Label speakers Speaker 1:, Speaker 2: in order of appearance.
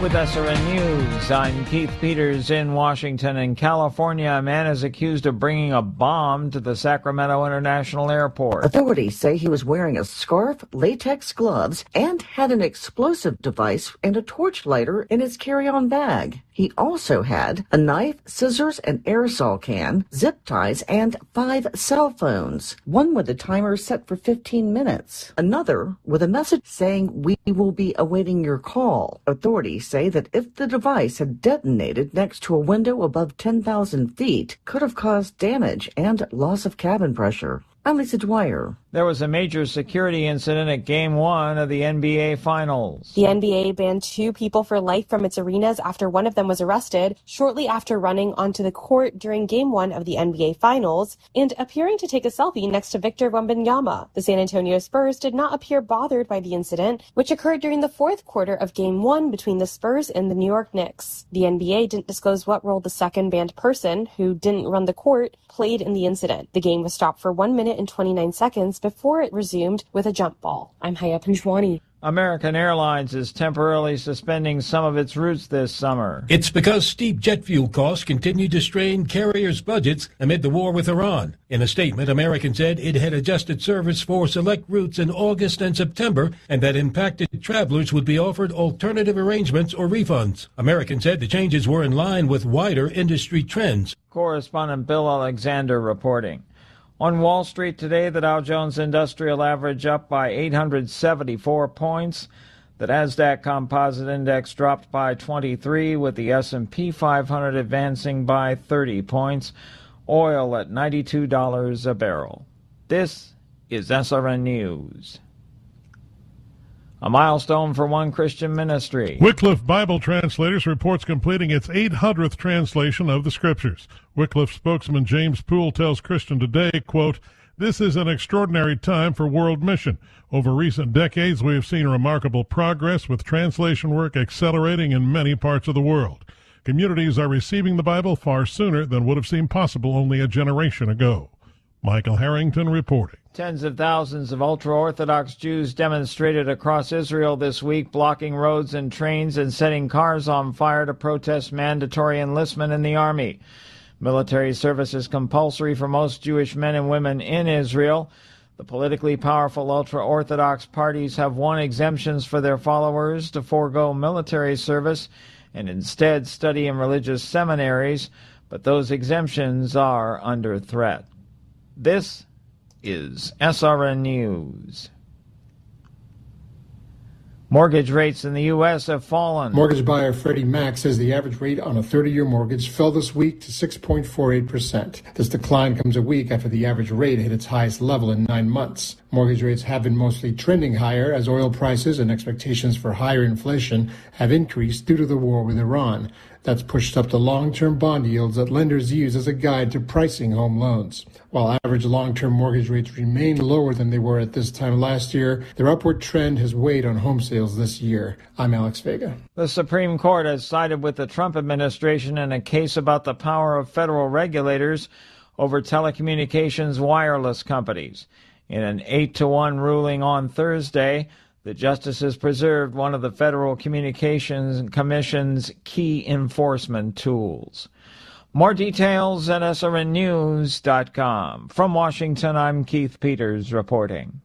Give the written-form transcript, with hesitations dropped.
Speaker 1: With SRN News, I'm Keith Peters in Washington. In California, a man is accused of bringing a bomb to the Sacramento International Airport.
Speaker 2: Authorities say he was wearing a scarf, latex gloves, and had an explosive device and a torch lighter in his carry-on bag. He also had a knife, scissors, an aerosol can, zip ties, and 5 cell phones. One with a timer set for 15 minutes. Another with a message saying, "We will be awaiting your call." Authorities say that if the device had detonated next to a window above 10,000 feet, could have caused damage and loss of cabin pressure. I'm Lisa Dwyer.
Speaker 1: There was a major security incident at Game 1 of the NBA Finals.
Speaker 3: The NBA banned 2 people for life from its arenas after one of them was arrested shortly after running onto the court during Game 1 of the NBA Finals and appearing to take a selfie next to Victor Wembanyama. The San Antonio Spurs did not appear bothered by the incident, which occurred during the 4th quarter of Game 1 between the Spurs and the New York Knicks. The NBA didn't disclose what role the second banned person, who didn't run the court, played in the incident. The game was stopped for 1 minute and 29 seconds before it resumed with a jump ball. I'm Haya Panjwani.
Speaker 1: American Airlines is temporarily suspending some of its routes this summer.
Speaker 4: It's because steep jet fuel costs continue to strain carriers' budgets amid the war with Iran. In a statement, American said it had adjusted service for select routes in August and September and that impacted travelers would be offered alternative arrangements or refunds. American said the changes were in line with wider industry trends.
Speaker 1: Correspondent Bill Alexander reporting. On Wall Street today, the Dow Jones Industrial Average up by 874 points. The Nasdaq Composite Index dropped by 23, with the S&P 500 advancing by 30 points. Oil at $92 a barrel. This is SRN News. A milestone for One Christian Ministry.
Speaker 5: Wycliffe Bible Translators reports completing its 800th translation of the Scriptures. Wycliffe spokesman James Poole tells Christian Today, quote, "This is an extraordinary time for world mission. Over recent decades, we have seen remarkable progress with translation work accelerating in many parts of the world. Communities are receiving the Bible far sooner than would have seemed possible only a generation ago." Michael Harrington reporting.
Speaker 1: Tens of thousands of ultra-Orthodox Jews demonstrated across Israel this week, blocking roads and trains and setting cars on fire to protest mandatory enlistment in the army. Military service is compulsory for most Jewish men and women in Israel. The politically powerful ultra-Orthodox parties have won exemptions for their followers to forego military service and instead study in religious seminaries, but those exemptions are under threat. This is SRN News. Mortgage rates in the U.S. have fallen.
Speaker 6: Mortgage buyer Freddie Mac says the average rate on a 30-year mortgage fell this week to 6.48%. This decline comes a week after the average rate hit its highest level in 9 months. Mortgage rates have been mostly trending higher as oil prices and expectations for higher inflation have increased due to the war with Iran. That's pushed up the long-term bond yields that lenders use as a guide to pricing home loans. While average long-term mortgage rates remain lower than they were at this time last year, their upward trend has weighed on home sales this year. I'm Alex Vega.
Speaker 1: The Supreme Court has sided with the Trump administration in a case about the power of federal regulators over telecommunications wireless companies. In an 8-1 ruling on Thursday, the justices preserved one of the Federal Communications Commission's key enforcement tools. More details at srnnews.com. From Washington, I'm Keith Peters reporting.